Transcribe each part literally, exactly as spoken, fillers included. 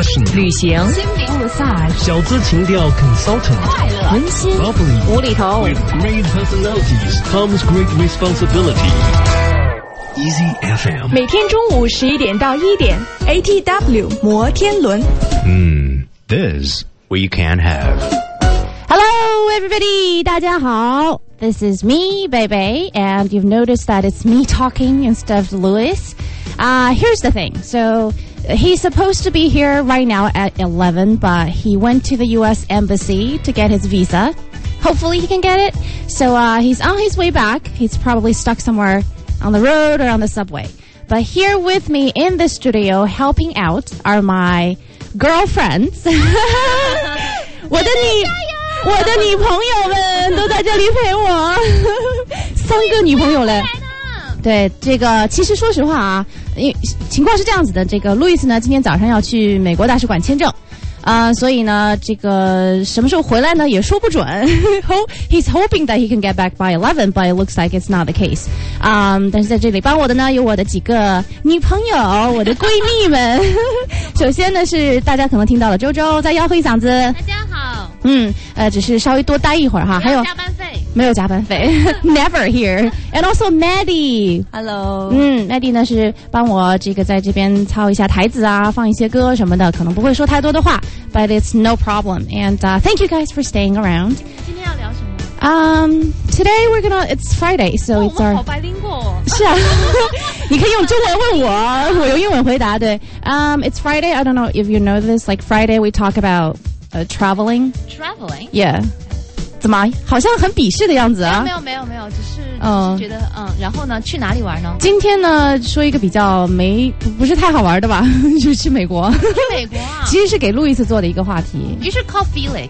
fashion 旅行 massage 小资情调 consultant 快乐温馨 bubbly 无厘头 With great personalities comes great responsibility. Easy F M 每天中午十一点到一点 A T W 摩天轮 Hmm, this we can have. Hello, everybody! 大家好 This is me, Bebe, and you've noticed that it's me talking instead of Louis. Uh, here's the thing. So, he's supposed to be here right now at eleven, but he went to the U S Embassy to get his visa. Hopefully he can get it. So, uh, he's on his way back. He's probably stuck somewhere on the road or on the subway. But here with me in the studio helping out are my girlfriends. 我的女我的女朋友们都在这里陪我，三个女朋友嘞。对，这个其实说实话啊，因为情况是这样子的，这个路易斯呢今天早上要去美国大使馆签证。Uh, 所以呢，这个什么时候回来呢也说不准。He's hoping that he can get back by eleven, but it looks like it's not the case. Um, 但是在这里帮我的呢有我的几个女朋友，我的闺蜜们。首先呢是大家可能听到了周周在吆喝一嗓子。 大家好。 嗯，呃，只是稍微多待一会儿哈，还有加班费。 没有加班费，Never here. And also Maddie. Hello. 嗯 ，Maddie 呢是帮我这个在这边操一下台子啊，放一些歌什么的，可能不会说太多的话。But it's no problem. And uh, thank you guys for staying around. 今天要聊什么 Um, today we're gonna, it's Friday, so oh, it's our... 我好白灵过是啊，你可以用中文问我，我用英文回答，对。Um, it's Friday, I don't know if you know this, like Friday we talk about uh, traveling. Traveling? Yeah. 怎么好像很鄙视的样子啊？ 没有没有没有，只是只是觉得嗯，然后呢，去哪里玩呢？ 今天呢，说一个比较没不是太好玩的吧，就是去美国。 去美国啊？ 其实是给路易斯做的一个话题。 You should call Felix.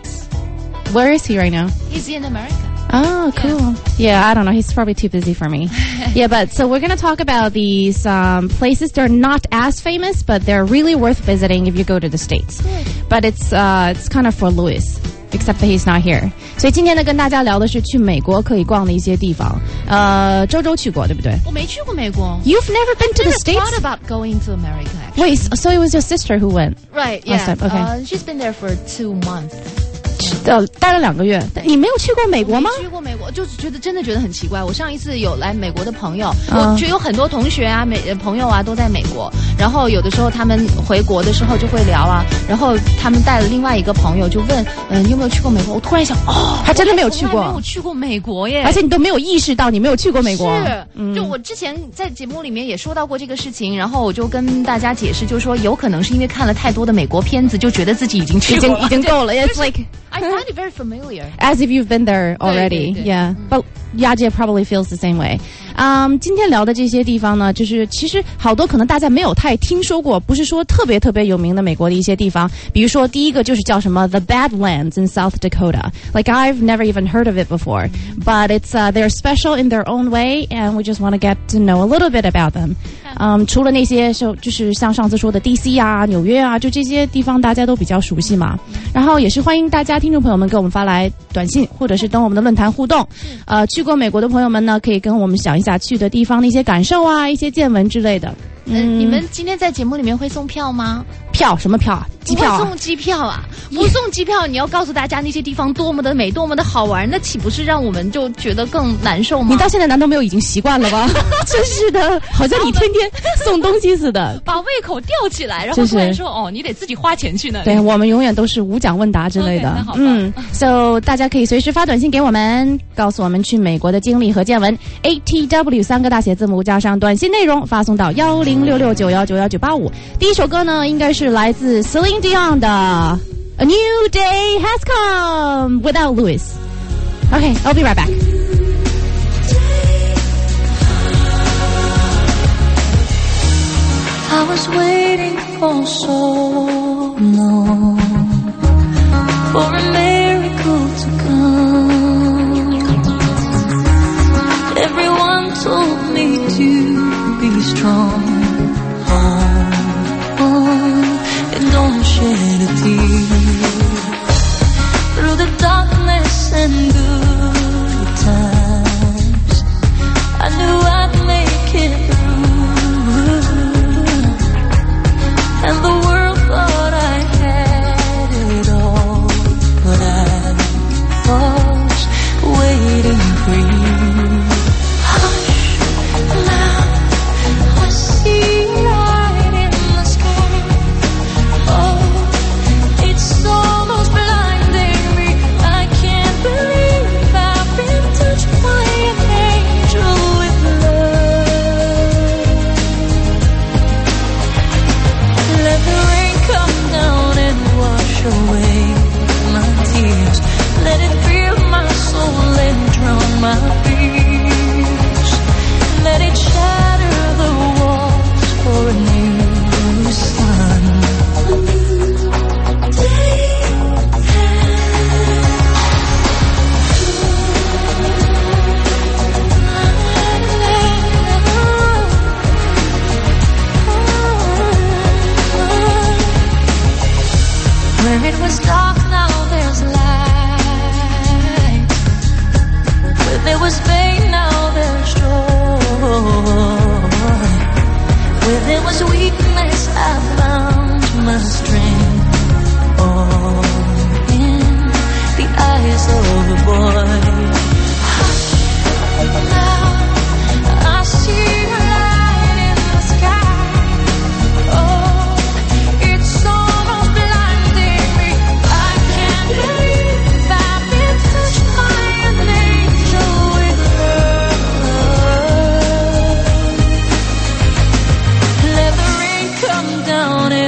Where is he right now? He's in America. Oh, cool. Yeah. yeah, I don't know. He's probably too busy for me. Yeah, but so we're going to talk about these um, places. They're not as famous, but they're really worth visiting if you go to the States. Good. But it's uh, it's kind of for Louis. Except that he's not here. 所以今天呢，跟大家聊的是去美国可以逛的一些地方。呃，周周去过，对不对？ 我没去过美国。 You've never been to the States? I thought about going to America. Actually. Wait, so it was your sister who went? Right. Yeah. Last time, okay. Uh, she's been there for two months. 呃，待了两个月。你没有去过美国吗？ 没去过美国，就是觉得真的觉得很奇怪。我上一次有来美国的朋友，我觉得有很多同学啊、美朋友啊都在美国。然后有的时候他们回国的时候就会聊啊，然后他们带了另外一个朋友就问，嗯，你有没有去过美国？我突然想，哦， 还真的没有去过， 没有去过美国耶， 而且你都没有意识到你没有去过美国。 是，嗯、就我之前在节目里面也说到过这个事情，然后我就跟大家解释，就说有可能是因为看了太多的美国片子，就觉得自己已经去过了， 已经已经够了。It's like I find it very familiar. As if you've been there already. 对对对 Yeah. But Yaje probably feels the same way. Um, 今天聊的这些地方呢，就是其实好多可能大家没有太听说过，不是说特别特别有名的美国的一些地方。比如说第一个就是叫什么 The Badlands in South Dakota. Like I've never even heard of it before, but it's uh, they're special in their own way, and we just want to get to know a little bit about them. 嗯，除了那些就就是像上次说的 D C 啊、纽约啊，就这些地方大家都比较熟悉嘛。然后也是欢迎大家听众朋友们给我们发来短信，或者是等我们的论坛互动。呃，去过美国的朋友们呢，可以跟我们讲一下去的地方的一些感受啊，一些见闻之类的。 嗯，你们今天在节目里面会送票吗？ 票什么票啊？机票啊？ 不送机票啊？不送机票，你要告诉大家那些地方多么的美，多么的好玩，那岂不是让我们就觉得更难受吗？ 你到现在难道没有已经习惯了吗？真是的，好像你天天送东西似的， 把胃口吊起来，然后突然说哦，你得自己花钱去那里。 对，我们永远都是无奖问答之类的。 Okay, 嗯 ，so 大家可以随时发短信给我们，告诉我们去美国的经历和见闻 ，A T W 三个大写字母加上短信内容发送到幺零六六九幺九幺九八五。第一首歌呢，应该是来自 Celine Dion 的 A New Day Has Come Without Louis. Okay, I'll be right back. I was waiting for so long for a miracle to come. Everyone told me to be strong. Oh, oh, and don't shed a tear. Through the darkness and good times, I knew I'd make it through. And the world thought I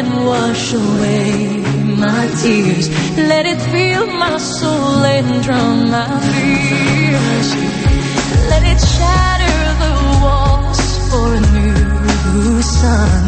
and wash away my tears. Let it fill my soul and drown my fears. Let it shatter the walls for a new sun.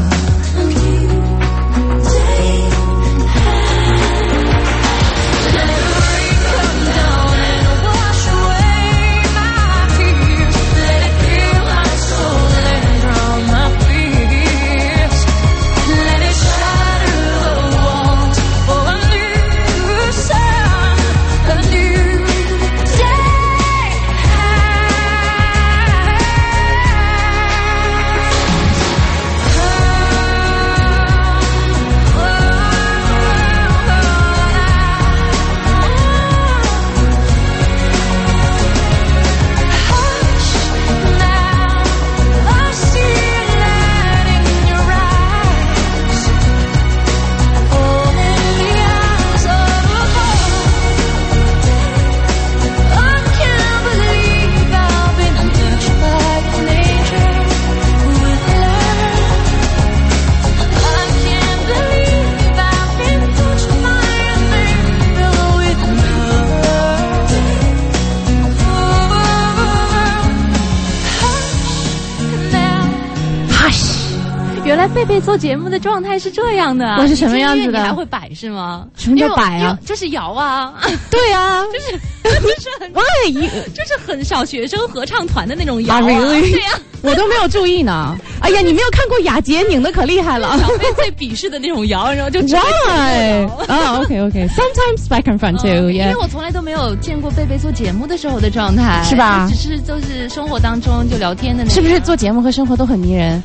原来贝贝做节目的状态是这样的， 我是什么样子的？ 你还会摆是吗？ 什么叫摆啊？ 就是摇啊！ 对啊， 就是就是很就是很小学生合唱团的那种摇啊！ Really? 对呀、啊， 我都没有注意呢。哎呀，你没有看过雅洁拧的可厉害了， 小贝最鄙视的那种摇，然后就 Why? 哦 ，OK OK. Sometimes back and front too. Yeah. 因为我从来都没有见过贝贝做节目的时候的状态， 是吧？ 只是就是生活当中就聊天的那种。 是不是做节目和生活都很迷人？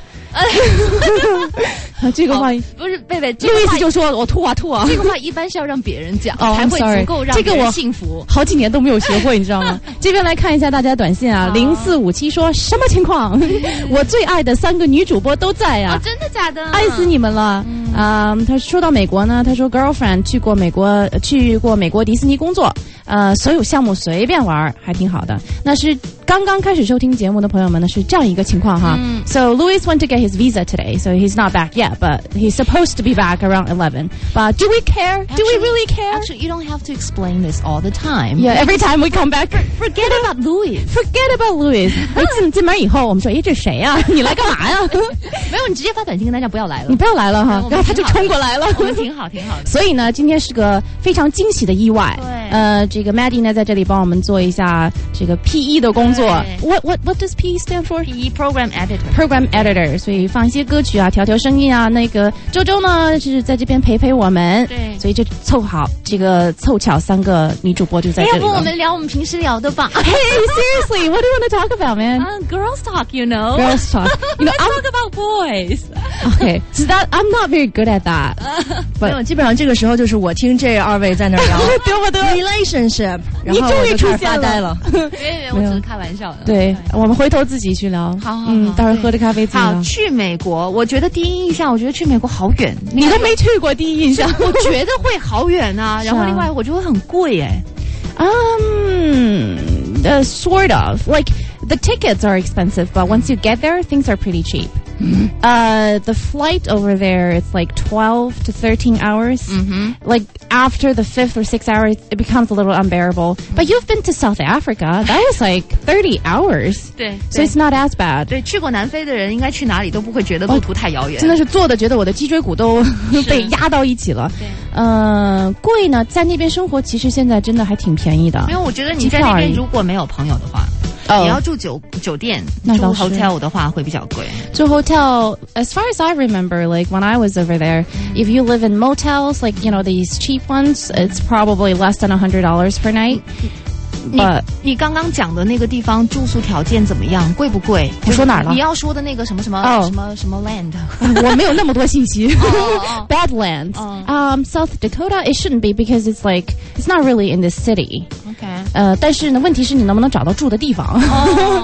这个话、哦、 不是贝贝， 路易斯就说我吐啊吐啊， 这个话一般是要让别人讲、 哦、 才会足够让别人幸福。 这个我好几年都没有学会，你知道吗？这边来看一下大家短信啊，零四五七说什么情况？我最爱的三个女主播都在啊！ 哦、真的假的？ 爱死你们了！嗯，呃、他说到美国呢，他说 girlfriend 去过美国，去过美国迪士尼工作，呃，所有项目随便玩，还挺好的。那是刚刚开始收听节目的朋友们呢，是这样一个情况哈。嗯、so Louis went to get his visa today, so he's not back yet, but he's supposed to be back around eleven. But do we care? Actually, do we really care? Actually, you don't have to explain this all the time. Yeah, every time we come back, forget about Louis. Forget about Louis. 哎，进进门以后，我们说，哎，这谁呀、啊？你来干嘛呀？ 没有，你直接发短信跟他讲不要来了。 你不要来了哈，然后他就冲过来了。 我们挺好，挺好的。 所以呢，今天是个非常惊喜的意外。 对。 呃，这个 Maddie 呢，在这里帮我们做一下这个 P E 的工作。What what what does P E stand for? P E Program Editor. Program Editor. 所以放一些歌曲啊，调调声音啊。那个周周呢，是在这边陪陪我们。 对。 所以就凑好这个凑巧三个女主播就在这里。 要不我们聊我们平时聊的吧 ？Hey, seriously, what do you want to talk about, man? Uh, girls talk, you know. Girls talk. You know, Let's talk about boys. Okay, so that I'm not very good at that. 没有，基本上这个时候就是我听这二位在那聊对不对 relationship， 然后我就开始发呆了。 别别，我只是开玩笑的。 对，我们回头自己去聊。 好好， 嗯，到时候喝着咖啡自己聊。 好，去美国，我觉得第一印象，我觉得去美国好远。 你都没去过，第一印象， 我觉得会好远啊。然后另外，我觉得会很贵哎。 Um, uh, sort of. Like the tickets are expensive, but once you get there, things are pretty cheap. Mm-hmm. Uh, the flight over there, it's like twelve to thirteen hours. Mm-hmm. Like after the fifth or sixth hour, it becomes a little unbearable. But you've been to South Africa. That was like thirty hours. 对 So it's not as bad. 对，去过南非的人应该去哪里都不会觉得路途太遥远。 真的是坐的觉得我的脊椎骨都被压到一起了。 对。 呃，贵呢，在那边生活其实现在真的还挺便宜的。 没有，我觉得你在那边如果没有朋友的话。你要住酒酒店，住 hotel 的话会比较贵。 住 hotel, as far as I remember, like when I was over there, if you live in motels, like, you know, these cheap ones, it's probably less than a hundred dollars per night. 你你刚刚讲的那个地方住宿条件怎么样？贵不贵？ 我说哪儿了？ 你要说的那个什么什么、oh. 什么什么 land？ 我没有那么多信息。 oh, oh. Badlands. Oh. Um, South Dakota, it shouldn't be because it's like it's not really in the city. Okay. 呃，但是呢，问题是你能不能找到住的地方？ 哦，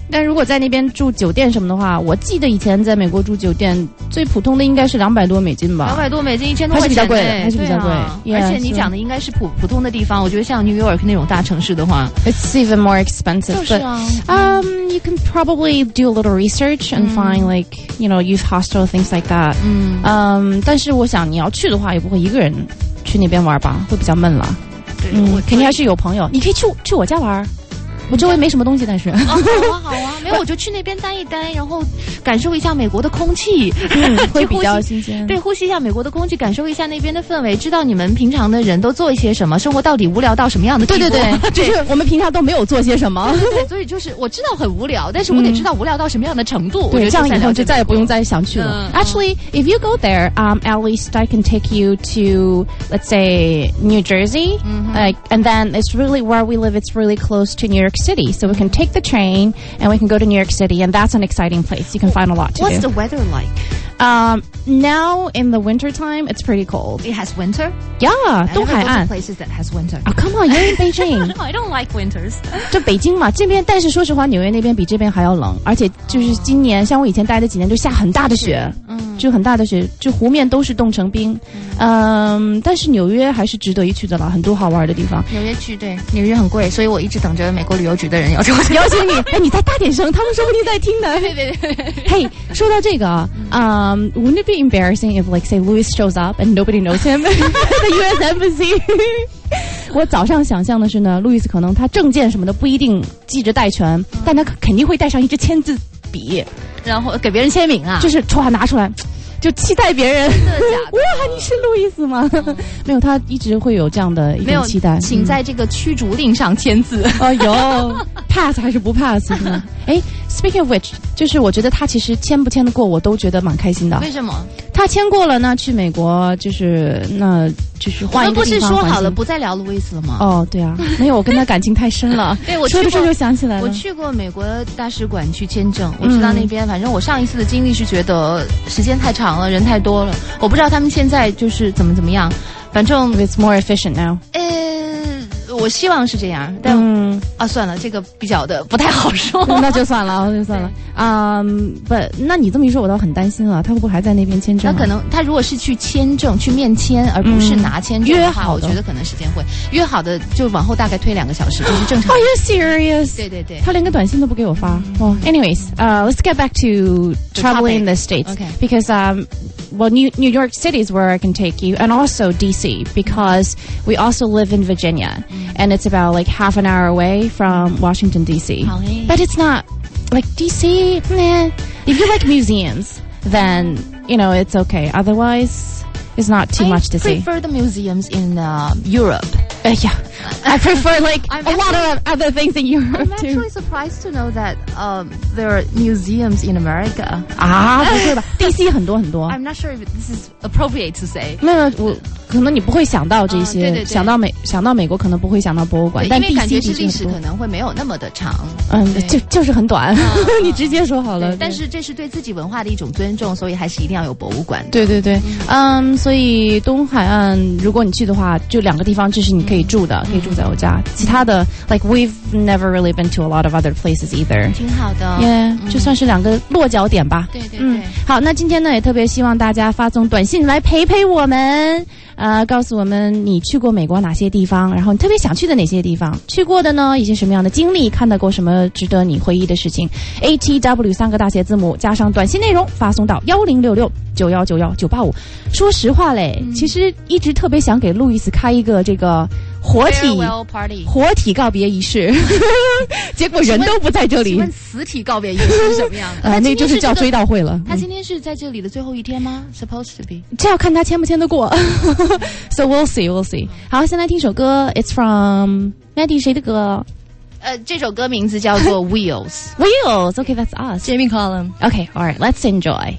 但如果在那边住酒店什么的话，我记得以前在美国住酒店最普通的应该是两百多美金吧， 两百多美金，一千多块钱， 还是比较贵的，还是比较贵。 啊 yeah, 而且你讲的应该是普普通的地方，我觉得像 New York 那种大城市的话 ，it's even more expensive. 就是啊 But, um, you can probably do a little research and、嗯、find like you know youth hostel things like that. 嗯，嗯，但是我想你要去的话，也不会一个人去那边玩吧，会比较闷了。 对， 嗯，肯定还是有朋友，你可以去去我家玩。我周围没什么东西，但是、哦、 好啊好啊，没有我就去那边待一待，然后感受一下美国的空气， 嗯、会比较新鲜。 对，呼吸一下美国的空气，感受一下那边的氛围，知道你们平常的人都做一些什么，生活到底无聊到什么样的地步。 对对对，就是我们平常都没有做些什么。 对对对，所以就是我知道很无聊，但是我得知道无聊到什么样的程度。 对， 我这样以后就再也不用再想去了。 嗯、 Actually, if you go there, um, at least I can take you to, let's say, New Jersey, mm-hmm. like, and then it's really where we live. It's really close to New York City, so we can take the train and we can go to New York City, and that's an exciting place. You can find a lot to What's do. the weather like? Um, now in the winter time, it's pretty cold. It has winter? Yeah, I 东海岸 never go to places that has winter. Oh, come on, you're in Beijing. No, I don't like winters. 就北京嘛，这边但是说实话，纽约那边比这边还要冷，而且就是今年，像我以前待的几年，就下很大的雪，嗯，就很大的雪，就湖面都是冻成冰，嗯，但是纽约还是值得一去的了，很多好玩的地方。 纽约去对，纽约很贵，所以我一直等着美国旅游局的人要求邀请你，哎，你再大点声，他们说不定在听呢。 对对对。 嘿，说到这个，嗯、um, ，Wouldn't it be embarrassing if, like, say, Louis shows up and nobody knows him at the U S Embassy? 我早上想象的是呢，路易斯可能他证件什么的不一定记着带全，但他肯定会带上一支签字笔， 然后给别人签名啊， 就是歘拿出来。就期待别人真的假的？ 哇，你是路易斯吗？嗯、没有，他一直会有这样的一种期待。 请在这个驱逐令上签字。 哦、嗯，有 pass 还是不 pass 呢？哎 ，Speaking of which， 就是我觉得他其实签不签得过，我都觉得蛮开心的。 为什么？ 他签过了呢，去美国就是那就是换一个地方。 我们不是说好了不再聊路易斯了吗？ 哦，对啊，没有，我跟他感情太深了。 对，我说着说着就想起来了。 我去过美国大使馆去签证，我知道那边，嗯、反正我上一次的经历是觉得时间太长了，人太多了。我不知道他们现在就是怎么怎么样，反正 it's more efficient now。 呃，我希望是这样，但、 嗯、 啊，算了，这个比较的不太好说， 那就算了，那就算了。嗯，不，那你这么一说，我倒很担心了，他会不会还在那边签证、啊？ 他可能，他如果是去签证、去面签，而不是拿签证的话，嗯、我觉得可能时间会约好的，就往后大概推两个小时，就是正常。 Are you serious？ 对对对， 他连个短信都不给我发。哇、嗯 well, ，anyways， uh, let's get back to traveling in the States. Okay. Because um, well, New New York City is where I can take you, and also D C because we also live in Virginia, mm. and it's about like half an hour away from Washington D C. Okay. But it's not like D C. Meh. If you like museums, then you know it's okay. Otherwise, it's not too I much to see. I prefer the museums in uh, Europe. Uh, yeah, I prefer like I'm a lot of other things in Europe I'm too. actually surprised to know that um, there are museums in America. 啊，不会吧 ？D C 很多很多。 I'm not sure if this is appropriate to say. 没有，我可能你不会想到这些， 嗯、对对对想到美想到美国可能不会想到博物馆，但 D C 因为感觉是历史可能会没有那么的长。 嗯，就就是很短，嗯、你直接说好了。 但是这是对自己文化的一种尊重，所以还是一定要有博物馆。 对对对，嗯，嗯所以东海岸如果你去的话，就两个地方，这是你可以住的，嗯、可以住在我家。其他的 ，like we've never really been to a lot of other places either。 挺好的， 耶、yeah, 嗯，就算是两个落脚点吧。 对对对。 嗯，好，那今天呢也特别希望大家发送短信来陪陪我们。呃，告诉我们你去过美国哪些地方，然后你特别想去的哪些地方，去过的呢，一些什么样的经历，看到过什么值得你回忆的事情 ，A T W 三个大写字母加上短信内容发送到幺零六六九幺九幺九八五。说实话嘞、嗯，其实一直特别想给路易斯开一个这个活体活体告别仪式，结果人都不在这里。 请问死体告别仪式是什么样的？ 呃，那就是叫追悼会了。 他今天是在这里的最后一天吗、嗯、？Supposed to be。 这要看他签不签得过。So we'll see, we'll see. 好，先来听首歌 ，It's from Maddie 谁的歌？ 呃，这首歌名字叫做 Wheels. Wheels. Okay, that's us. Jamie Collum. Okay, all right. Let's enjoy.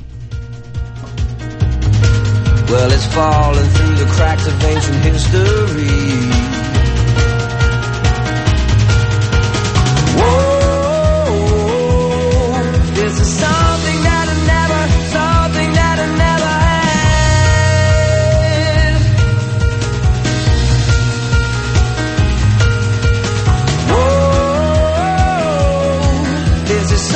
Well, it's falling through the cracks of ancient history. Whoa, this is something that I never, something that I never had. Whoa, this is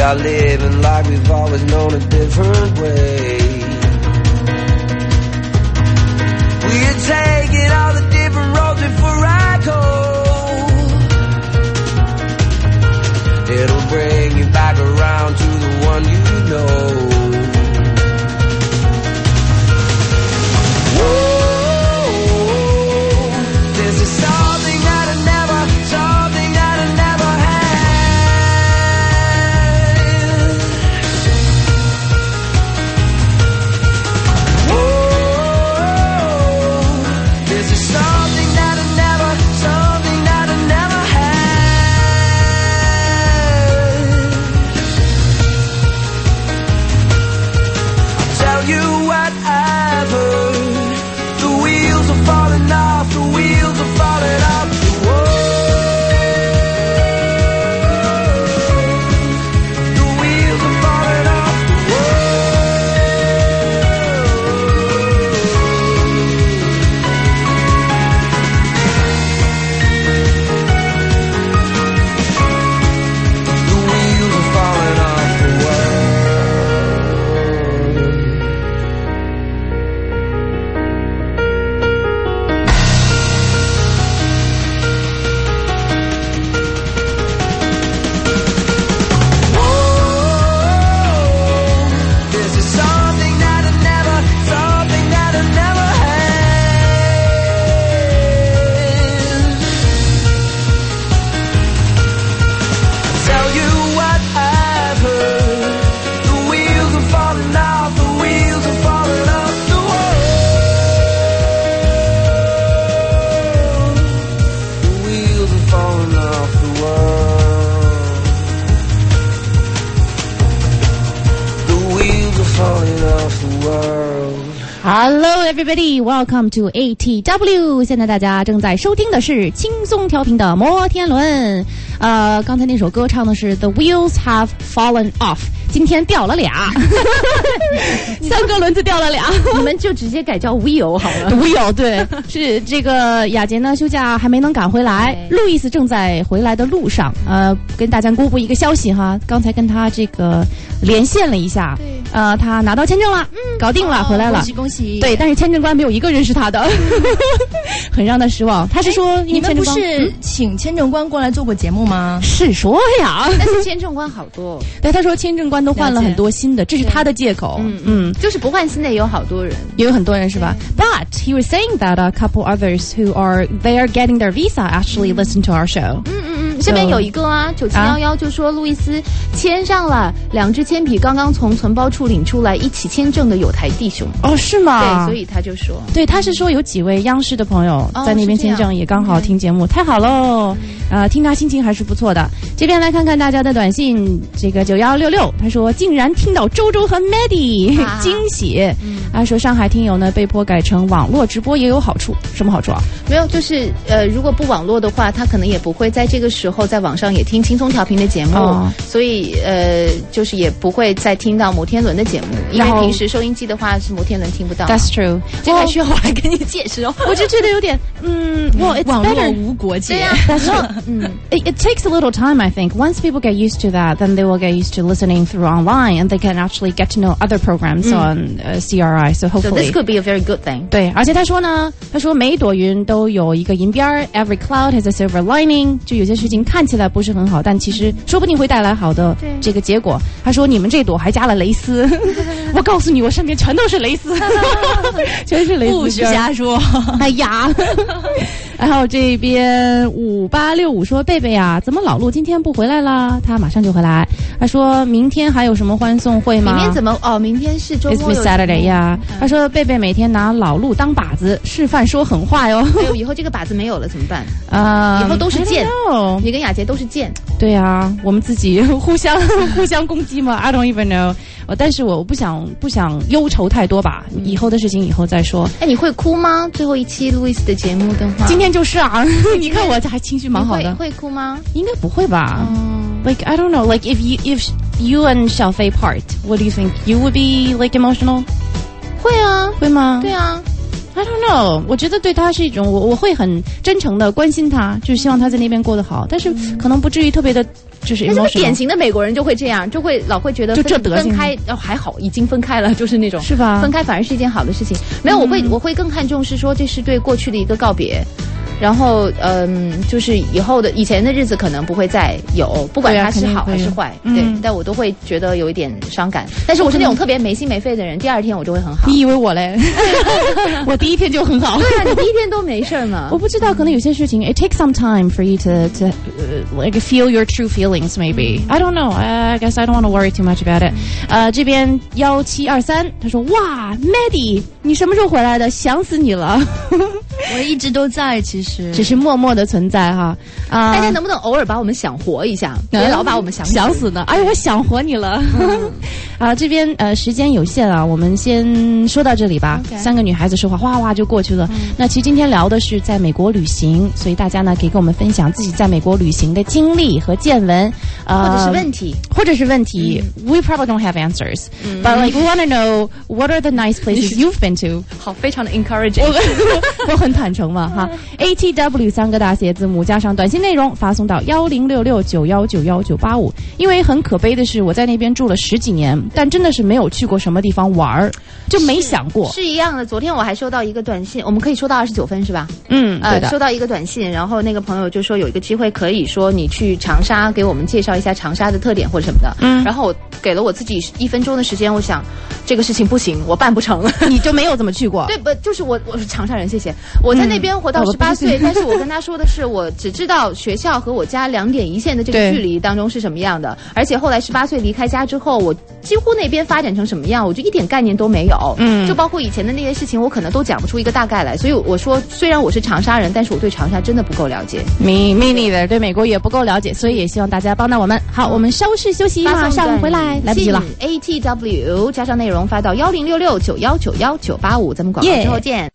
start living like we've always known a different way. We're taking all the different roads before I go. It'll bring you back around to the one you know. Hello, everybody. Welcome to A T W. 现在大家正在收听的是轻松调频的摩天轮。呃，刚才那首歌唱的是 The Wheels Have Fallen Off。今天掉了俩，三个轮子掉了俩， 你们就直接改叫 Wheel 好了。 Wheel 对，是这个雅洁呢休假还没能赶回来，路易斯正在回来的路上。呃，跟大家公布一个消息哈，刚才跟他这个连线了一下，对，呃，他拿到签证了，嗯，搞定了，哦、回来了， 恭喜恭喜。 对，但是签证官没有一个认识他的，很让他失望。他是说， 你们不是请签证官过来做过节目吗？ 是说呀， 但是签证官好多。 对，他说签证官都换了很多新的，这是他的借口。 嗯嗯，就是不换新的也有好多人， 也有很多人是吧 ？But he was saying that a couple others who are they are getting their visa actually listen to our show. 嗯嗯嗯，这边有一个啊，九七幺幺就说路易斯签上了，两支铅笔刚刚从存包处领出来，一起签证的有台弟兄。 哦，是吗？ 对，所以他就说， 对，他是说有几位央视的朋友在那边签证，也刚好听节目，太好喽！呃，听他心情还是不错的。这边来看看大家的短信，这个九幺六六他说竟然听到周周和 Maddie，、啊、惊喜。他、嗯、说上海听友呢被迫改成网络直播也有好处，什么好处啊？ 没有，就是呃，如果不网络的话，他可能也不会在这个时候在网上也听轻松调频的节目，哦、所以呃，就是也不会再听到摩天轮的节目，因为平时收音机的话是摩天轮听不到。 That's true， 这还需要我来跟你解释哦。 我就觉得有点嗯，well, it's 网络 better 无国界。 对呀、 啊，嗯，it, it takes a little time, I think. Once people get used to that, then they will get used to listening through online, and they can actually get to know other programs、嗯、on、uh, C R I. So hopefully, so this could be a very good thing. 对，而且他说呢，他说每一朵云都有一个银边儿 ，every cloud has a silver lining. 就有些事情看起来不是很好，但其实说不定会带来好的这个结果。他说你们这朵还加了蕾丝，我告诉你，我身边全都是蕾丝，全是蕾丝。 不许瞎说！ 哎呀。然后这边五八六五说贝贝啊，怎么老陆今天不回来了？他马上就回来。他说明天还有什么欢送会吗？ 明天怎么？哦，明天是周末。 It's Saturday 呀、yeah. 嗯。他说贝贝每天拿老陆当靶子，示范说狠话哟。 哎呦，以后这个靶子没有了怎么办？ 啊、uh, ， 以后都是箭。你跟雅洁都是箭。 对啊，我们自己互相互相攻击嘛。I don't even know。但是我不想不想忧愁太多吧，以后的事情以后再说。 哎，你会哭吗？最后一期路易斯的节目的话， 今天就是啊，你看我还情绪蛮好的。 会会哭吗？ 应该不会吧。Um, like I don't know. Like if you if you and 小飞 part, what do you think? You would be like emotional? 会啊， 会吗？ 对啊。 I don't know. 我觉得对他是一种我我会很真诚的关心他，就是希望他在那边过得好，但是可能不至于特别的就是 emotional。 但是典型的美国人就会这样，就会老会觉得就这德行分开哦还好，已经分开了，就是那种是吧？ 分开反而是一件好的事情。没有，我会、嗯、我会更看重是说这是对过去的一个告别。然后，嗯，就是以后的以前的日子可能不会再有，不管它是好还是坏，对，嗯、但我都会觉得有一点伤感。但是我是那种特别没心没肺的人，第二天我就会很好。 你以为我嘞？我第一天就很好。 对啊，你第一天都没事嘛。 我不知道，可能有些事情 ，it takes some time for you to to、uh, like feel your true feelings. Maybe I don't know. I guess I don't want to worry too much about it. 呃，这边幺七二三，他说哇 ，Maddie， 你什么时候回来的？想死你了。 我一直都在，其实。 只是默默的存在哈，啊、 呃！大家能不能偶尔把我们想活一下，别老把我们想死想死呢？哎，我想活你了。嗯、啊，这边呃时间有限啊，我们先说到这里吧。Okay. 三个女孩子说话，哗哗就过去了。嗯、那其实今天聊的是在美国旅行，所以大家呢可以跟我们分享自己在美国旅行的经历和见闻，呃， 或者是问题， 或者是问题。嗯、We probably don't have answers,、嗯、but like we want to know what are the nice places you've been to。 好，非常的 encouraging。 我很坦诚嘛哈 ，A T W。三个大写字母加上短信内容发送到幺零六六九幺九幺九八五。因为很可悲的是，我在那边住了十几年，但真的是没有去过什么地方玩儿，就没想过。 是, 是一样的。昨天我还收到一个短信，我们可以收到二十九分是吧？ 嗯， 呃， 对的。 收到一个短信，然后那个朋友就说有一个机会可以说你去长沙，给我们介绍一下长沙的特点或者什么的。嗯，然后我给了我自己一分钟的时间，我想这个事情不行，我办不成。 你就没有怎么去过？ 对，不就是我我是长沙人，谢谢。我在那边活到十八岁，但是我跟他说的是。我只知道学校和我家两点一线的这个距离当中是什么样的，而且后来十八岁离开家之后，我几乎那边发展成什么样，我就一点概念都没有。嗯，就包括以前的那些事情，我可能都讲不出一个大概来。所以我说，虽然我是长沙人，但是我对长沙真的不够了解。 Me me neither， 对美国也不够了解，所以也希望大家帮到我们。好，我们稍事休息，马上回来，来不及了。 A T W 加上内容发到幺零六六九幺九幺九八五，咱们广告之后见。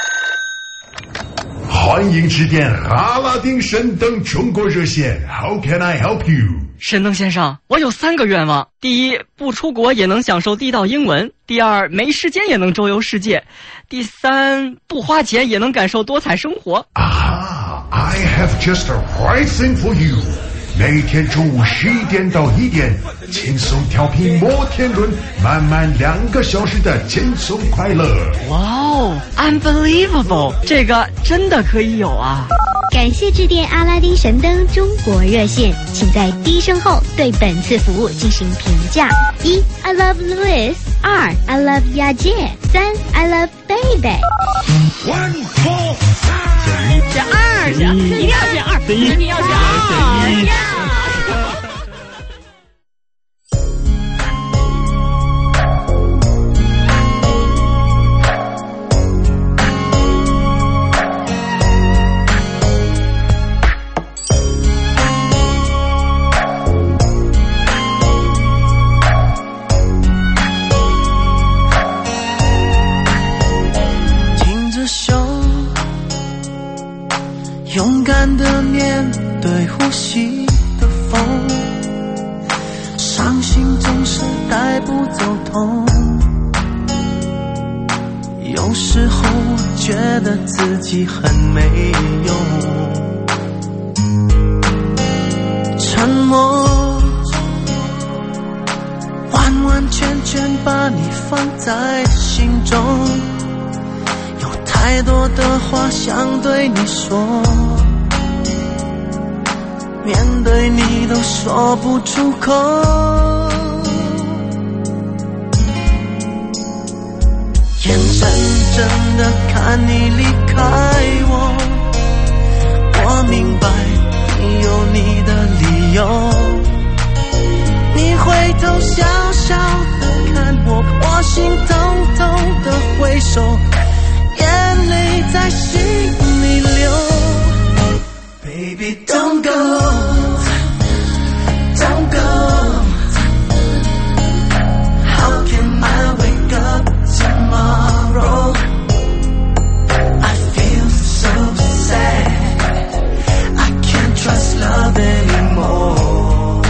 欢迎致电阿拉丁神灯中国热线 How can I help you？ 神灯先生，我有三个愿望：第一，不出国也能享受地道英文；第二，没时间也能周游世界；第三，不花钱也能感受多彩生活。 啊 I have just the right thing for you。每天中午十一点到一点，轻松调频摩天轮，满满两个小时的轻松快乐。 哇哦 ，Unbelievable！ 这个真的可以有啊！ 感谢致电阿拉丁神灯中国热线，请在低声后对本次服务进行评价：一 I love Louis， 二 I love Yaje， 三 I love Baby。One four five， 选二，选一定要选二，一定要选二呀！ 勇敢地面对呼吸的风，伤心总是带不走痛。有时候我觉得自己很没用，沉默完完全全把你放在心中，有太多的话想对你说，面对你都说不出口。眼睁睁地看你离开我，我明白你有你的理由，你回头笑笑地看我，我心痛痛地挥手，眼泪在心里流。 Baby don't go don't go， How can I wake up tomorrow? I feel so sad, I can't trust love anymore.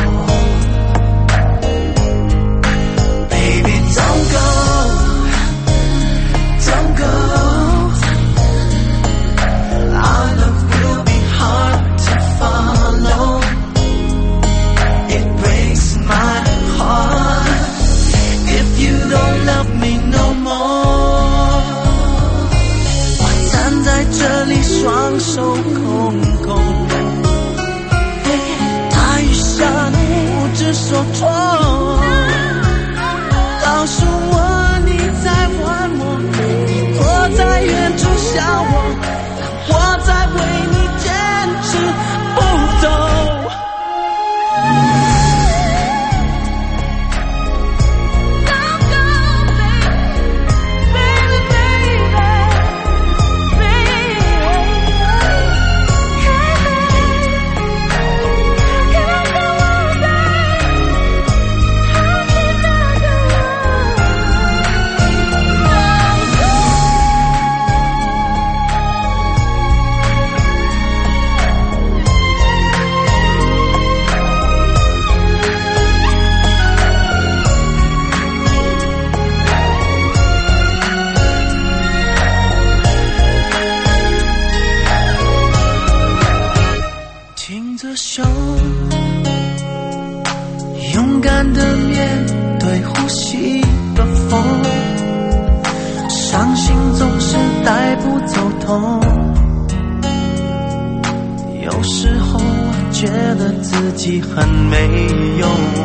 Baby don't go don't 双手空空。大雨下不知所措，告诉我你在玩我，你躲在远处笑我，我在为你坚持不走。手，勇敢的面对呼吸的风，伤心总是带不走痛。有时候我觉得自己很没用，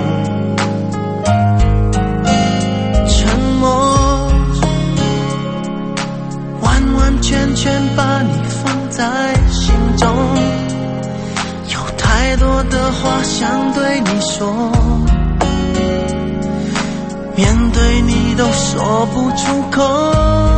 沉默完完全全把你放在心中，太多的话想对你说，面对你都说不出口。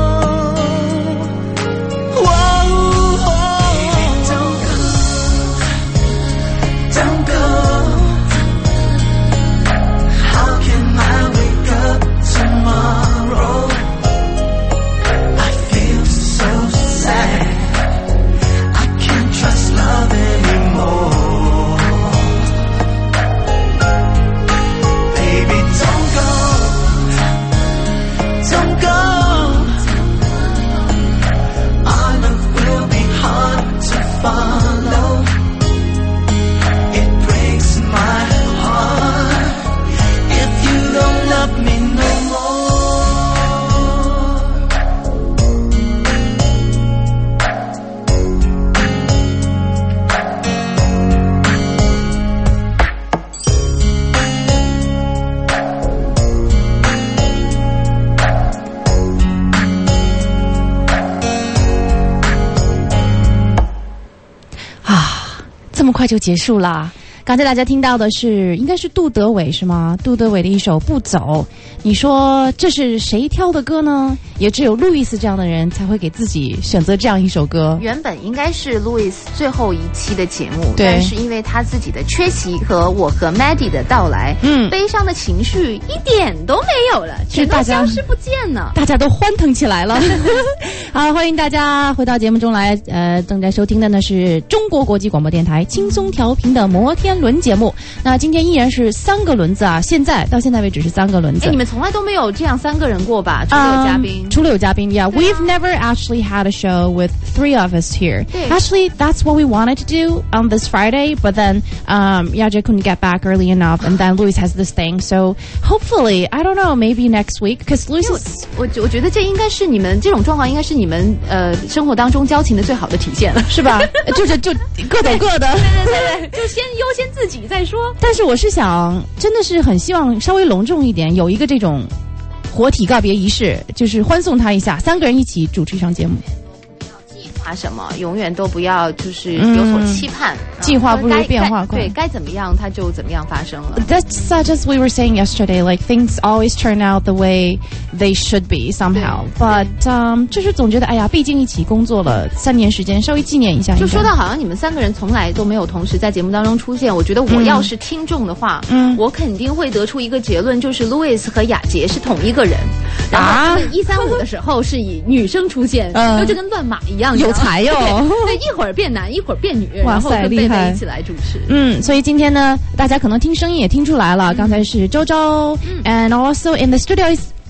快就结束啦！刚才大家听到的是，应该是杜德伟是吗？杜德伟的一首《不走》。你说这是谁挑的歌呢？也只有路易斯这样的人才会给自己选择这样一首歌。 原本应该是路易斯最后一期的节目， 对， 但是因为他自己的缺席和我和 Maddie 的到来，嗯，悲伤的情绪一点都没有了，全都消失不见了， 大家都欢腾起来了。好，欢迎大家回到节目中来。呃，正在收听的呢是中国国际广播电台轻松调频的摩天轮节目。那今天依然是三个轮子啊，现在到现在为止是三个轮子。 哎，你们从来都没有这样三个人过吧？除了有嘉宾。 Um, 除了有嘉宾 yeah, we've never actually had a show with three of us here. Actually, that's what we wanted to do on this Friday, but then um, Yaje couldn't get back early enough, and then Louis has this thing. So hopefully, I don't know, maybe next week, because Louis is... 我我觉得这应该是你们这种状况，应该是你们呃生活当中交情的最好的体现了， 是吧？就是就各走各的， 对对对对，就先优先自己再说。 但是我是想，真的是很希望稍微隆重一点，有一个这种活体告别仪式，就是欢送他一下，三个人一起主持一场节目。 计划什么，永远都不要就是有所期盼。嗯、 计划不如变化快。 对，该怎么样它就怎么样发生了。 That's such as we were saying yesterday. Like things always turn out the way they should be somehow. But um, 就是总觉得，哎呀，毕竟一起工作了三年时间，稍微纪念一下。 就说到好像你们三个人从来都没有同时在节目当中出现。我觉得我要是听众的话，嗯，我肯定会得出一个结论，就是 Louis 和雅洁是同一个人。然后他们一三五的时候是以女生出现，嗯，就跟乱马一样。 有才哟、哦！ 对，一会儿变男，一会儿变女，然后跟贝贝一起来主持。 嗯，所以今天呢，大家可能听声音也听出来了，嗯、刚才是周周、嗯、，and also in the studio is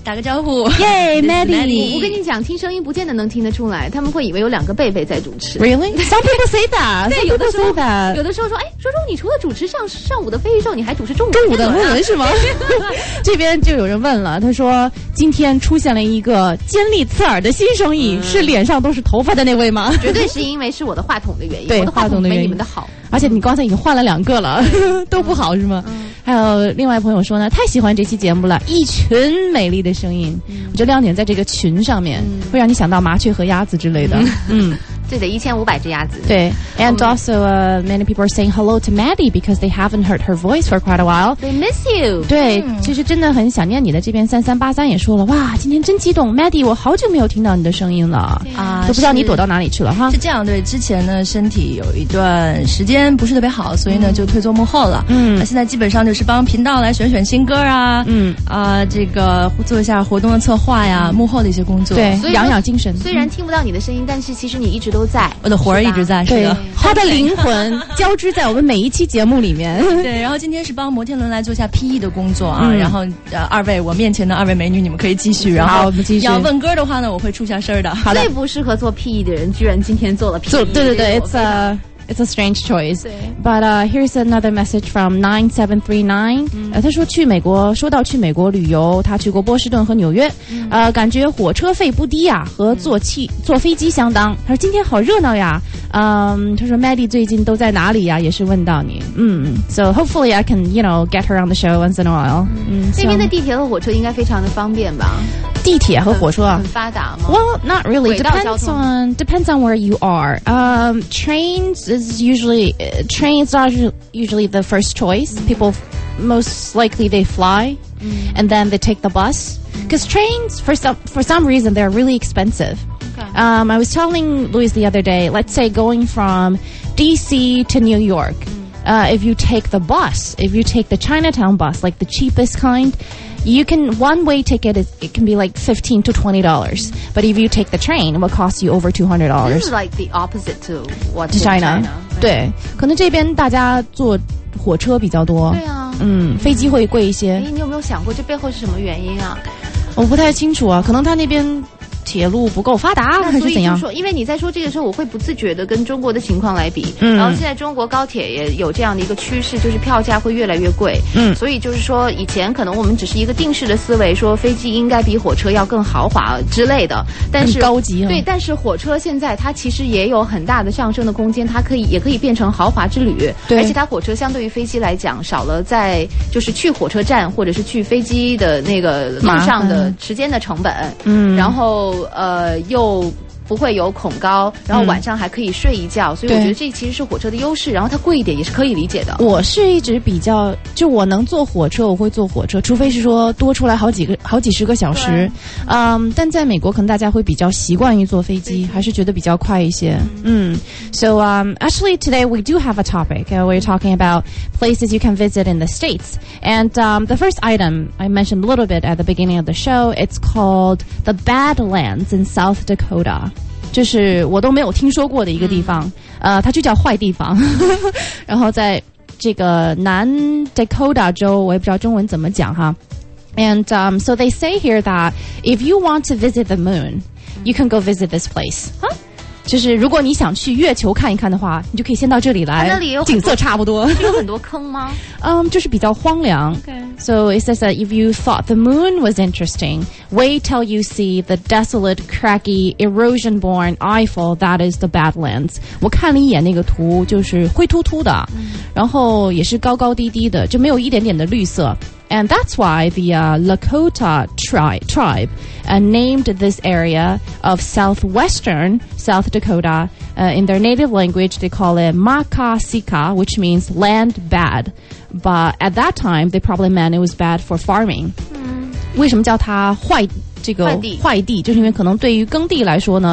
打个招呼。 耶 ，Maddie， 我跟你讲，听声音不见得能听得出来，他们会以为有两个贝贝在主持。 Really? Some people say that. 对，有的时候 say that. 有的时候说，哎，周周，你除了主持上上午的飞鱼秀，你还主持中午中午的论文是吗？这边就有人问了，他说今天出现了一个尖利刺耳的新声音，嗯、是脸上都是头发的那位吗？ 绝对是因为是我的话筒的原因， 对， 我的话筒没你们的好。 而且你刚才已经换了两个了，都不好是吗？嗯、还有另外朋友说呢，太喜欢这期节目了，一群美丽的声音。嗯、我觉得亮点在这个群上面，嗯、会让你想到麻雀和鸭子之类的。嗯。 对的，一千五百只鸭子。 对 ，and also uh, many people are saying hello to Maddie because they haven't heard her voice for quite a while. They miss you. 对，嗯、其实真的很想念你的。这边三三八三也说了，哇，今天真激动 ，Maddie， 我好久没有听到你的声音了啊，都不知道你躲到哪里去了哈。 是这样，对，之前呢身体有一段时间不是特别好，所以呢、嗯、就退做幕后了。嗯，那现在基本上就是帮频道来选选新歌啊，嗯啊、呃，这个做一下活动的策划呀，嗯、幕后的一些工作， 对，养养精神。 虽然听不到你的声音，但是其实你一直都在。 我的活儿一直在，是的， 他的灵魂交织在我们每一期节目里面。 对，然后今天是帮摩天轮来做一下 P E 的工作啊，嗯、然后呃，二位我面前的二位美女，你们可以继续。然后我们继续要问歌的话呢，我会出下声的。 好的。 最不适合做 P E 的人，居然今天做了 P E。 做对对对 ，It's a it's a strange choice. But uh, here's another message from nine seven three nine. 呃，他说去美国，说到去美国旅游，他去过波士顿和纽约，嗯、呃，感觉火车费不低呀，和坐汽坐飞机相当。他说今天好热闹呀。嗯，他说 Maddie 最近都在哪里呀？也是问到你。嗯 ，So hopefully I can you know get her on the show once in a while. 嗯，那边的地铁和火车应该非常的方便吧？ 地铁和火车啊， 很发达吗 ？Well, not really. Depends on depends on where you are. Um, trains is usually uh, trains are usually the first choice. Mm. People most likely they fly, mm. and then they take the bus. Because mm. trains, for some for some reason, they're really expensive. Okay. Um, I was telling Louis the other day. Let's say going from D C to New York. Mm. Uh, if you take the bus, if you take the Chinatown bus, like the cheapest kind. You can one way ticket is it can be like fifteen to twenty dollars, but if you take the train, it will cost you over two hundred dollars. This is like the opposite to what to China. China. 对，可能这边大家坐火车比较多。 对啊， 嗯，飞机会贵一些。 哎，你有没有想过这背后是什么原因啊？ 我不太清楚啊，可能他那边铁路不够发达，还是怎样？ 说，因为你在说这个时候，我会不自觉的跟中国的情况来比。嗯。然后现在中国高铁也有这样的一个趋势，就是票价会越来越贵。嗯。所以就是说，以前可能我们只是一个定式的思维，说飞机应该比火车要更豪华之类的。但是高级啊。 对，但是火车现在它其实也有很大的上升的空间，它可以也可以变成豪华之旅。对。而且它火车相对于飞机来讲，少了在就是去火车站或者是去飞机的那个路上的时间的成本。嗯。然后呃又。又不会有恐高，然后晚上还可以睡一觉，嗯、所以我觉得这其实是火车的优势。然后它贵一点也是可以理解的。 我是一直比较，就我能坐火车，我会坐火车，除非是说多出来好几个、好几十个小时。嗯，但在美国可能大家会比较习惯于坐飞机，还是觉得比较快一些。嗯 ，So um, actually today we do have a topic. Uh, we're talking about places you can visit in the States. And um, the first item I mentioned a little bit at the beginning of the show. It's called the Badlands in South Dakota.就是我都没有听说过的一个地方，嗯、呃，它就叫坏地方。然后在这个南 Dakota 州，我也不知道中文怎么讲哈。And um, so they say here that if you want to visit the moon, you can go visit this place. 啊，就是如果你想去月球看一看的话，你就可以先到这里来。 那里有景色差不多。 有很多坑吗？ 嗯， um, 就是比较荒凉。Okay. So it says that if you thought the moon was interesting, wait till you see the desolate, craggy, erosion-born Eiffel. That is the Badlands. 我看了一眼那个图，就是灰秃秃的，嗯、然后也是高高低低的，就没有一点点的绿色。And that's why the uh, Lakota tri- tribe uh, named this area of southwestern South Dakota. Uh, in their native language, they call it Makasika, which means land bad. But at that time, they probably meant it was bad for farming. 为什么叫它坏这个坏地？就是因为可能对于耕地来说呢，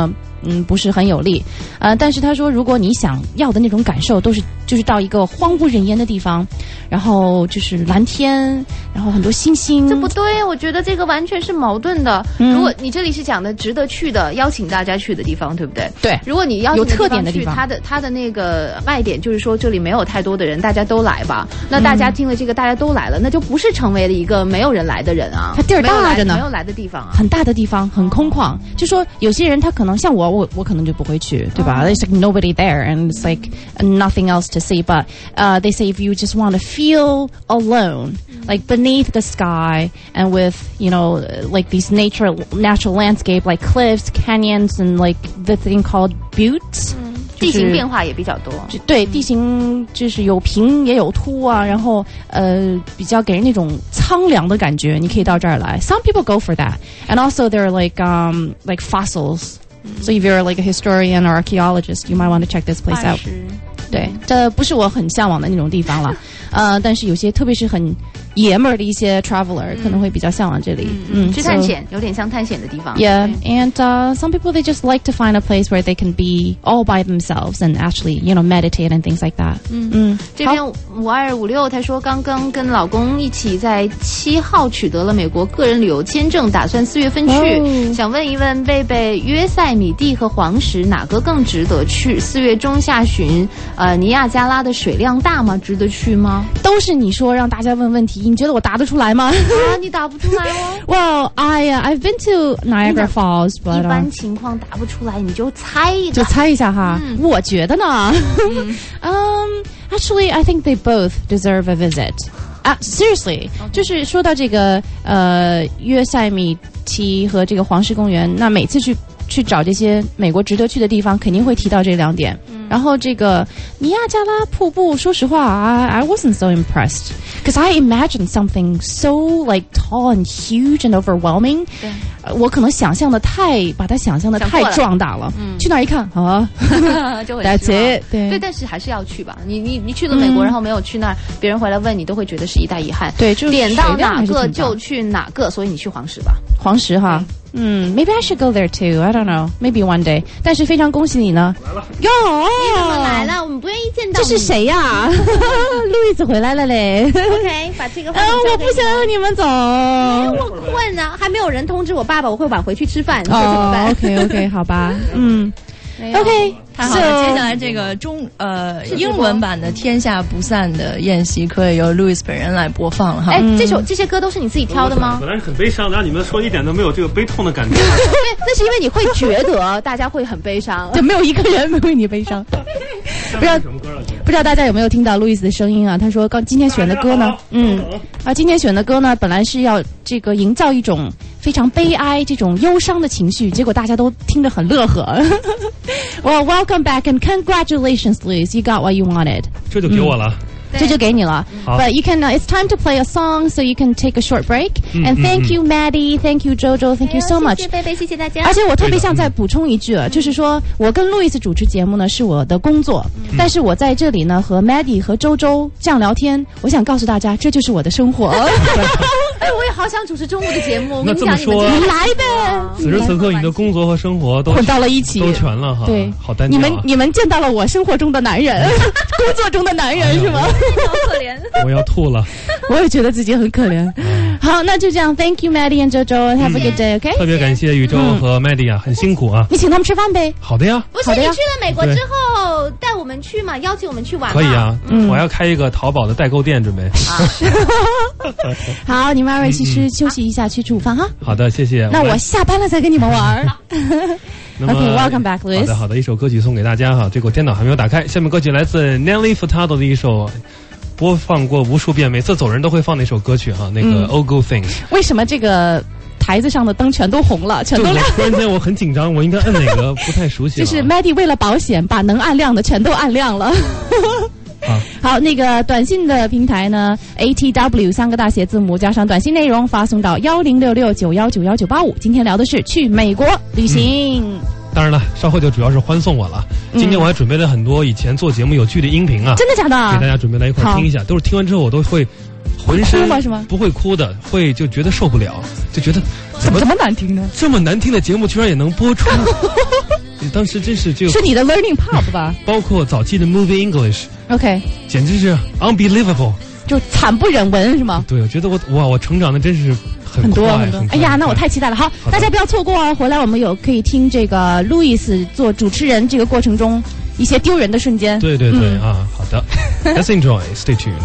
嗯不是很有利。呃，但是他说，如果你想要的那种感受，都是就是到一个荒无人烟的地方，然后就是蓝天，然后很多星星。 这不对，我觉得这个完全是矛盾的。嗯、如果你这里是讲的值得去的，邀请大家去的地方，对不对？ 对。 如果你邀请有特点的地方， 它的它的那个卖点就是说这里没有太多的人，大家都来吧。那大家听了这个，大家都来了，那就不是成为了一个没有人来的人啊。 它地儿大着呢， 没有来的地方啊， 很大的地方，很空旷。就说有些人他可能像我，我我可能就不会去，对吧？ There's like nobody there and it's like nothing else to see. But uh, they say if you just want to feel alone, like beneath the sky and with, you know, like these nature natural landscape like cliffs, canyons, and like the thing called buttes. 地形变化也比较多， 对，地形就是有平也有凸啊，然后呃比较给人那种苍凉的感觉，你可以到这儿来。Some people go for that, and also they're like um like fossils. So if you're like a historian or archaeologist, you might want to check this place out. 对，这不是我很向往的那种地方了，呃，但是有些特别是很爷们儿的一些 traveler 可能会比较向往这里。 嗯，去探险，有点像探险的地方。 Yeah, and uh, some people they just like to find a place where they can be all by themselves and actually, you know, meditate and things like that. 嗯嗯，这边五二五六他说刚刚跟老公一起在七号取得了美国个人旅游签证，打算四月份去。Oh. 想问一问贝贝，约塞米蒂和黄石哪个更值得去？四月中下旬。呃，尼亚加拉的水量大吗？值得去吗？ 都是你说让大家问问题，你觉得我答得出来吗？ 啊，你答不出来哦。 Well, I uh, I've been to Niagara Falls, but 一般情况答不出来，你就猜一个， 就猜一下哈。嗯、我觉得呢，嗯 um, actually, I think they both deserve a visit. 啊 ，seriously， okay. 就是说到这个呃约塞米提和这个黄石公园，那每次去去找这些美国值得去的地方，肯定会提到这两点。嗯、然后这个尼亚加拉瀑布，说实话 I, I wasn't so impressed because I imagined something so like tall and huge and overwhelming. 对， 呃、我可能想象的太把它想象的太壮大了。嗯，去那儿一看啊， 就很 That's it 对。 对，但是还是要去吧。你你你去了美国，嗯、然后没有去那儿，别人回来问你，都会觉得是一大遗憾。 对，就点到哪个就去哪个，所以你去黄石吧。 黄石哈。嗯 ，Maybe I should go there too. I don't know. Maybe one day. 但是非常恭喜你呢。 来了。 哟， 你怎么来了？我们不愿意见到你。 这是谁呀？路易斯回来了嘞。 OK， 把这个。嗯、呃， 我不想让你们走。 哎，我困啊，还没有人通知我爸爸，我会晚回去吃饭。你说怎么办 ？OK OK， 好吧。嗯。OK， 太好了。接下来这个中呃英文版的《天下不散的宴席》可以由 Louis 本人来播放了哈。 哎，这首这些歌都是你自己挑的吗？ 本来很悲伤，让你们说一点都没有这个悲痛的感觉。 对，那是因为你会觉得大家会很悲伤， 就没有一个人没为你悲伤。不知道什么歌了？不知道大家有没有听到路易斯的声音啊？他说刚今天选的歌呢，嗯，啊，今天选的歌呢，本来是要这个营造一种非常悲哀、这种忧伤的情绪，结果大家都听着很乐呵。Well, welcome back and congratulations, Louis. You got what you wanted. 这就给我了。 这就给你了。But you can, uh, it's time to play a song, so you can take a short break. And thank you, Maddie. Thank you, Jojo. Thank you so much. 谢谢贝贝，谢谢大家。 而且我特别想再补充一句，就是说我跟路易斯主持节目呢是我的工作，但是我在这里呢和 Maddie 和周周这样聊天，我想告诉大家，这就是我的生活。 哎，我也好想主持中午的节目。 那这么说， 你来呗。 此时此刻，你的工作和生活都混到了一起， 都全了哈。 对， 好单调。 你们你们见到了我生活中的男人，工作中的男人是吗？ 好可怜。 我要吐了。 我也觉得自己很可怜。好，那就这样 ，Thank you, Maddie and Jojo. Have a good day, OK？ 特别感谢宇宙和 Maddie 啊，很辛苦啊。 你请他们吃饭呗。 好的呀。 不是你去了美国之后带我们去嘛？邀请我们去玩。 可以啊，我要开一个淘宝的代购店，准备。 好，你们二位其实休息一下，去吃午饭哈。 好的，谢谢。 那我下班了再跟你们玩。OK, welcome back, Louis. 好的，好的，一首歌曲送给大家哈。这个我电脑还没有打开，下面歌曲来自 Nelly Furtado 的一首播放过无数遍，每次走人都会放的一首歌曲哈，那个 All Good Things。 为什么这个台子上的灯全都红了，全都亮？ 突然间我很紧张，我应该摁哪个？不太熟悉。 就是 Maddie 为了保险，把能按亮的全都按亮了。 好, 好，那个短信的平台呢 ，A T W 三个大写字母加上短信内容发送到幺零六六九幺九幺九八五。今天聊的是去美国旅行。嗯、 当然了，稍后就主要是欢送我了。今天我还准备了很多以前做节目有趣的音频啊， 真的假的？ 给大家准备来一块听一下，都是听完之后我都会浑身哭吗？是吗？ 不会哭的，会就觉得受不了，就觉得怎么怎么难听呢？ 这么难听的节目居然也能播出。 当时真是这个是你的 learning pop 吧？ 包括早期的 Movie English，OK， 简直是 unbelievable， 就惨不忍闻是吗？ 对，我觉得我哇，我成长的真是很很多很多。 哎呀，那我太期待了。好，大家不要错过哦，回来我们有可以听这个路易斯做主持人这个过程中一些丢人的瞬间。 对对对、嗯、啊，好的，Let's enjoy, stay tuned。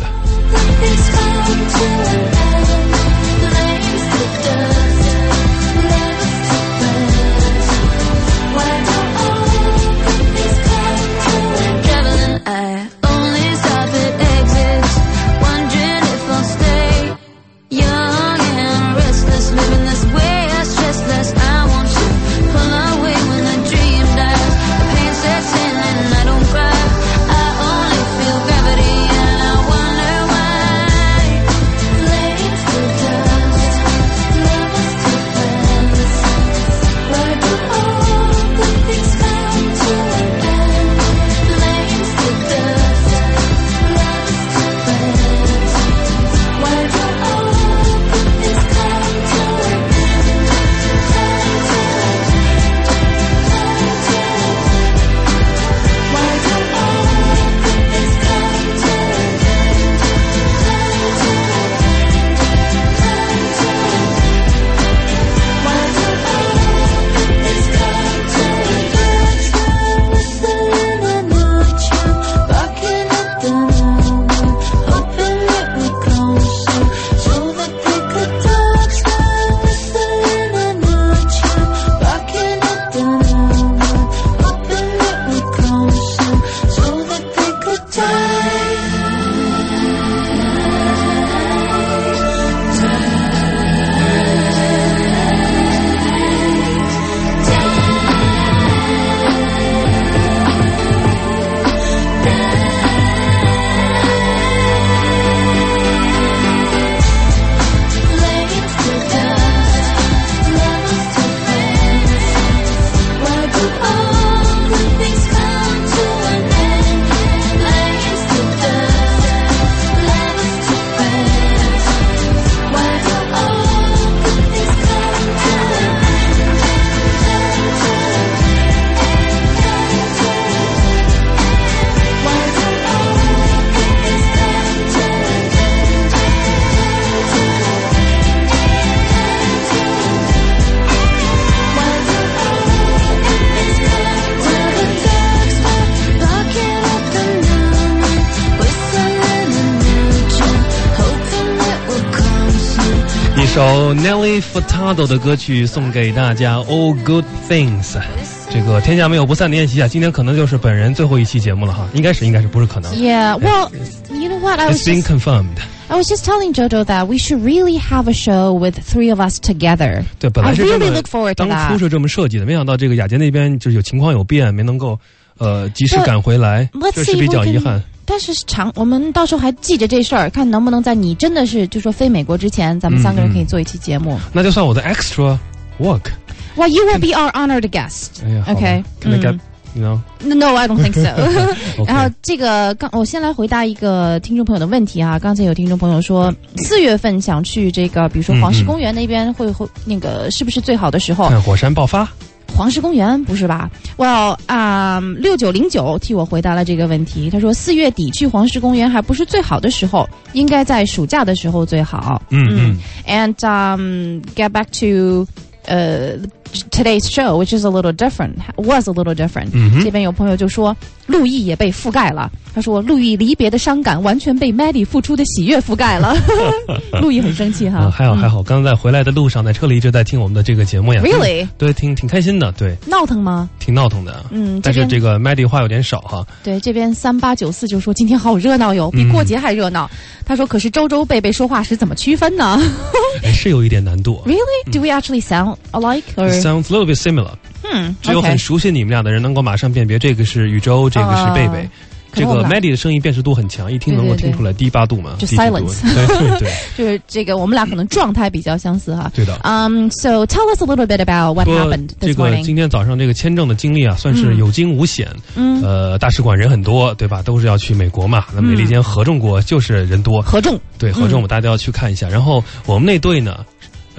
首 Nelly Furtado 的歌曲送给大家 All Good Things。 这个天下没有不散的宴席啊，今天可能就是本人最后一期节目了哈，应该是应该是不是可能。 Yeah, well, you know what? I was It's been just, confirmed. I was just telling Jojo that we should really have a show with three of us together. 对，本来是 I 这 really 么 look forward to that. 当初是这么设计的，没想到这个雅洁那边就是有情况有变，没能够呃及时赶回来，这是比较遗憾。 但是长，我们到时候还记着这事儿，看能不能在你真的是就说飞美国之前，咱们三个人可以做一期节目。 嗯、那就算我的 extra work. Well, you will be our honored guest. 哎呀 Okay. Can I get, you know? No, I don't think so. okay. 然后这个刚，我先来回答一个听众朋友的问题哈。刚才有听众朋友说，四月份想去这个，比如说黄石公园那边会会那个是不是最好的时候？ 看火山爆发。 黄石公园不是吧 ？Well， 啊、um, ，六九零九替我回答了这个问题。他说四月底去黄石公园还不是最好的时候，应该在暑假的时候最好。 嗯嗯。 And um, get back to 呃、uh, today's show, which is a little different, was a little different、嗯。这边有朋友就说，陆毅也被覆盖了。他说，陆毅离别的伤感完全被 Maddie 付出的喜悦覆盖了。陆毅很生气哈、 啊。还好还好，刚才在回来的路上，在车里一直在听我们的这个节目呀。 Really？ 对，挺挺开心的，对。 闹腾吗？ 挺闹腾的， 嗯。 但是这个 Maddie 话有点少哈。 对，这边三八九四就说今天好热闹哟，比过节还热闹。嗯、他说，可是周周贝贝说话时怎么区分呢？ 哎，是有一点难度。 Really? Do we actually sound alike? Or? It sounds a little bit similar. 嗯， 只有很熟悉你们俩的人能够马上辨别这个是宇宙，这个是贝贝。Uh, 这个 Maddie 的声音辨识度很强，一听能够听出来低八度嘛， 就 silence。 对对对， 就是这个我们俩可能状态比较相似哈。 对的。 Um, so tell us a little bit about what happened this morning. 这个今天早上这个签证的经历啊，算是有惊无险。 嗯。 呃，大使馆人很多，对吧？都是要去美国嘛。那美利坚合众国就是人多。 合众。 对，合众，我们大家要去看一下。然后我们那队呢？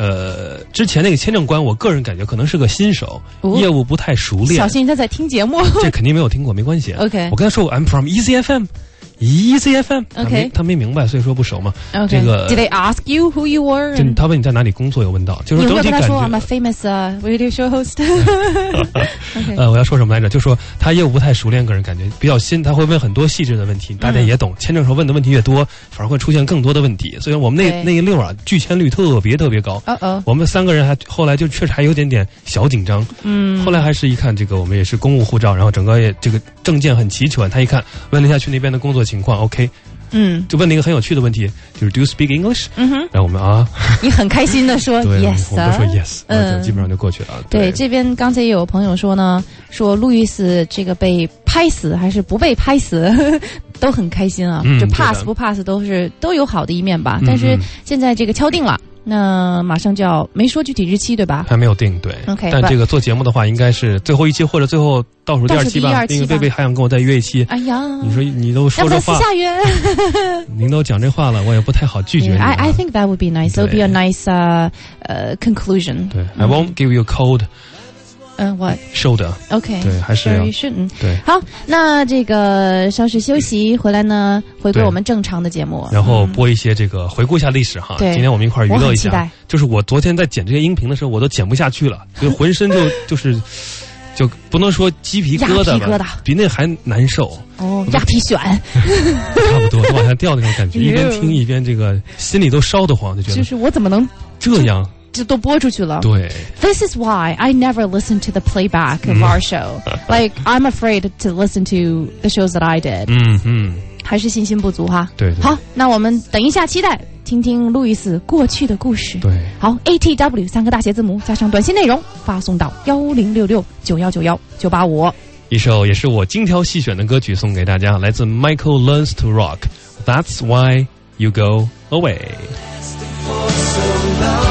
呃，之前那个签证官，我个人感觉可能是个新手， 哦、 业务不太熟练。 小心他在听节目。 这肯定没有听过，没关系。 OK， 我跟他说 I'm from Easy F M。Easy F M， 他没他没明白，所以说不熟嘛。 Okay. 这个 Did they ask you who you were？ 就他问你在哪里工作，有问到，就是整体感觉。 你有没有跟他说 I'm a famous、uh, radio show host？ okay. 呃，我要说什么来着？就说他业务不太熟练，个人感觉比较新，他会问很多细致的问题，大家也懂。嗯、签证时候问的问题越多，反而会出现更多的问题。所以我们那那一溜啊，拒签率特别特别高。 哦哦， 我们三个人还后来就确实还有点点小紧张。 嗯， 后来还是一看这个，我们也是公务护照，然后整个也这个证件很齐全。他一看问了一下去那边的工作情况 ，OK。 嗯， 就问了一个很有趣的问题，就是 Do you speak English？ 嗯哼， 然后我们啊， 你很开心的说 yes， 我们说 yes， 嗯，就基本上就过去了。 对，这边刚才也有朋友说呢，说路易斯这个被拍死还是不被拍死，都很开心啊， 嗯、 就 pass 不 pass 都是都有好的一面吧。 嗯、 但是现在这个敲定了。那马上就要没说具体日期对吧？ 还没有定，对。 OK， 但这个做节目的话，应该是最后一期或者最后倒数第二期吧。因为贝贝还想跟我再约一期。 哎呀， 你说你都说这话， 要不私下约？ 您都讲这话了，我也不太好拒绝你、啊。 I I think that would be nice. It would be a nice uh uh conclusion. 对、嗯、I won't give you a cold. 嗯、uh, ，what? Shoulder. OK， 对，还是要 you shouldn't. 对， 好，那这个稍事休息回来呢，回归我们正常的节目， 然后播一些这个回顾一下历史哈。 对， 今天我们一块儿娱乐一下。就是我昨天在剪这些音频的时候，我都剪不下去了，就浑身就就是就不能说鸡皮疙瘩吧，比那还难受。 哦，鸭皮癣， 差不多都往下掉那种感觉，一边听一边这个心里都烧得慌，就觉得就是我怎么能这样。 这都播出去了。 对 ，This is why I never listen to the playback of our show. Like I'm afraid to listen to the shows that I did. 嗯嗯， 还是信心不足哈。 对对。 好，那我们等一下，期待听听路易斯过去的故事。 对。 好 ，A T W 三个大写字母加上短信内容发送到幺零六六九幺九幺九八五。 一首也是我精挑细选的歌曲送给大家，来自 Michael Learns to Rock。That's why you go away.